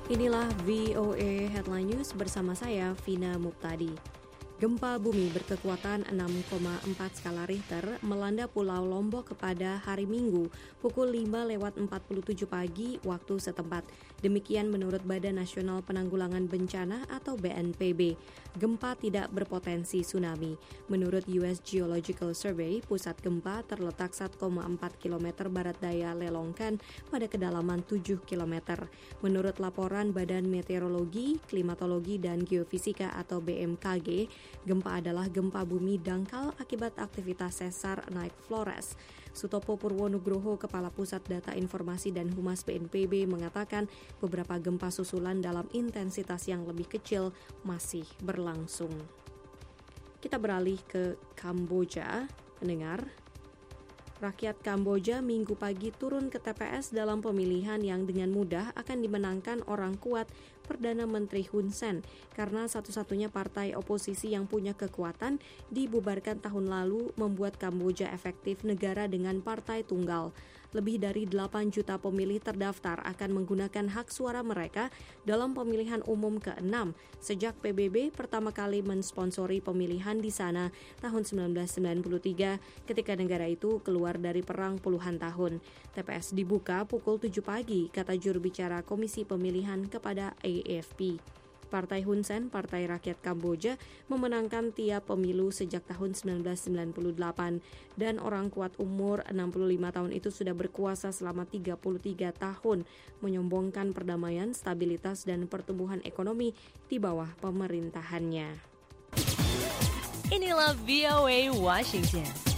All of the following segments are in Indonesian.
Inilah VOA Headline News bersama saya, Vina Muptadi. Gempa bumi berkekuatan 6,4 skala Richter melanda Pulau Lombok pada hari Minggu pukul 5:47 pagi waktu setempat. Demikian menurut Badan Nasional Penanggulangan Bencana atau BNPB. Gempa tidak berpotensi tsunami. Menurut US Geological Survey, pusat gempa terletak 1,4 km barat daya Lelongkan pada kedalaman 7 km. Menurut laporan Badan Meteorologi, Klimatologi, dan Geofisika atau BMKG, gempa adalah gempa bumi dangkal akibat aktivitas sesar naik Flores. Sutopo Purwonugroho, Kepala Pusat Data Informasi dan Humas BNPB, mengatakan beberapa gempa susulan dalam intensitas yang lebih kecil masih berlangsung. Kita beralih ke Kamboja, pendengar. Rakyat Kamboja Minggu pagi turun ke TPS dalam pemilihan yang dengan mudah akan dimenangkan orang kuat Perdana Menteri Hun Sen karena satu-satunya partai oposisi yang punya kekuatan dibubarkan tahun lalu membuat Kamboja efektif negara dengan partai tunggal. Lebih dari 8 juta pemilih terdaftar akan menggunakan hak suara mereka dalam pemilihan umum ke-6 sejak PBB pertama kali mensponsori pemilihan di sana tahun 1993 ketika negara itu keluar dari perang puluhan tahun. TPS dibuka pukul 7 pagi, kata juru bicara Komisi Pemilihan kepada AFP. Partai Hun Sen, Partai Rakyat Kamboja, memenangkan tiap pemilu sejak tahun 1998 dan orang kuat umur 65 tahun itu sudah berkuasa selama 33 tahun, menyombongkan perdamaian, stabilitas, dan pertumbuhan ekonomi di bawah pemerintahannya. Inilah VOA Washington.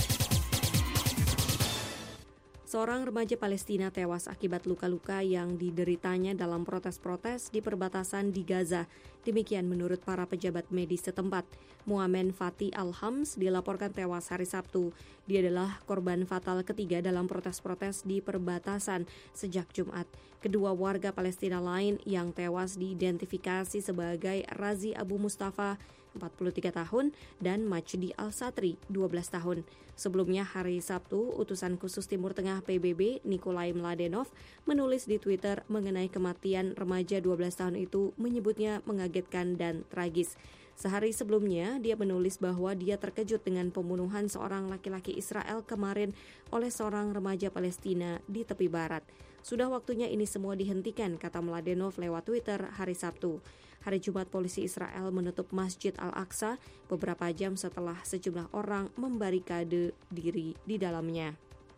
Seorang remaja Palestina tewas akibat luka-luka yang dideritanya dalam protes-protes di perbatasan di Gaza. Demikian menurut para pejabat medis setempat. Muamen Fatih Al-Hams dilaporkan tewas hari Sabtu. Dia adalah korban fatal ketiga dalam protes-protes di perbatasan sejak Jumat. Kedua warga Palestina lain yang tewas diidentifikasi sebagai Razi Abu Mustafa, 43 tahun, dan Majdi Al-Satri, 12 tahun. Sebelumnya hari Sabtu, utusan khusus Timur Tengah PBB Nikolai Mladenov menulis di Twitter mengenai kematian remaja 12 tahun itu, menyebutnya mengagetkan dan tragis. Sehari sebelumnya, dia menulis bahwa dia terkejut dengan pembunuhan seorang laki-laki Israel kemarin oleh seorang remaja Palestina di tepi barat. Sudah waktunya ini semua dihentikan, kata Mladenov lewat Twitter hari Sabtu. Hari Jumat, polisi Israel menutup Masjid Al-Aqsa beberapa jam setelah sejumlah orang membarikade diri di dalamnya.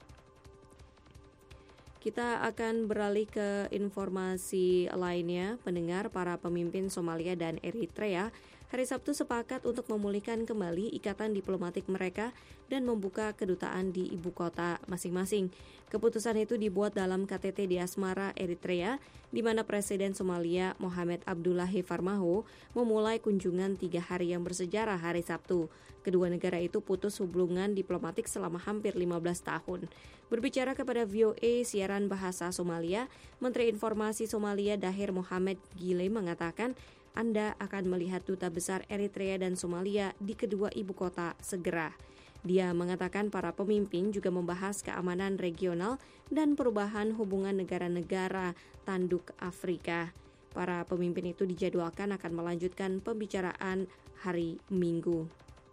Kita akan beralih ke informasi lainnya. Pendengar, para pemimpin Somalia dan Eritrea hari Sabtu sepakat untuk memulihkan kembali ikatan diplomatik mereka dan membuka kedutaan di ibu kota masing-masing. Keputusan itu dibuat dalam KTT di Asmara, Eritrea, di mana Presiden Somalia Mohamed Abdullahi Farmajo memulai kunjungan 3 hari yang bersejarah hari Sabtu. Kedua negara itu putus hubungan diplomatik selama hampir 15 tahun. Berbicara kepada VOA siaran bahasa Somalia, Menteri Informasi Somalia Dahir Mohamed Gile mengatakan Anda akan melihat duta besar Eritrea dan Somalia di kedua ibu kota segera. Dia mengatakan para pemimpin juga membahas keamanan regional dan perubahan hubungan negara-negara tanduk Afrika. Para pemimpin itu dijadwalkan akan melanjutkan pembicaraan hari Minggu.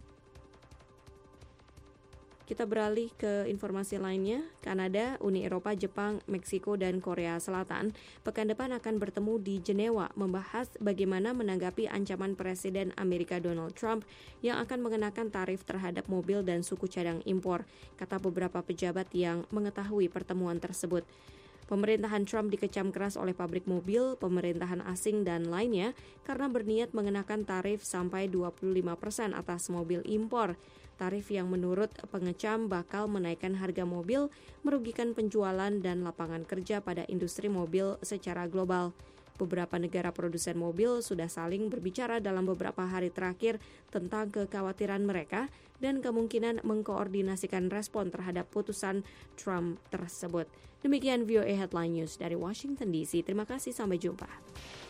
Kita beralih ke informasi lainnya. Kanada, Uni Eropa, Jepang, Meksiko, dan Korea Selatan pekan depan akan bertemu di Jenewa membahas bagaimana menanggapi ancaman Presiden Amerika Donald Trump yang akan mengenakan tarif terhadap mobil dan suku cadang impor, kata beberapa pejabat yang mengetahui pertemuan tersebut. Pemerintahan Trump dikecam keras oleh pabrik mobil, pemerintahan asing, dan lainnya karena berniat mengenakan tarif sampai 25% atas mobil impor. Tarif yang menurut pengecam bakal menaikkan harga mobil, merugikan penjualan dan lapangan kerja pada industri mobil secara global. Beberapa negara produsen mobil sudah saling berbicara dalam beberapa hari terakhir tentang kekhawatiran mereka dan kemungkinan mengkoordinasikan respon terhadap putusan Trump tersebut. Demikian VOA Headline News dari Washington DC. Terima kasih, sampai jumpa.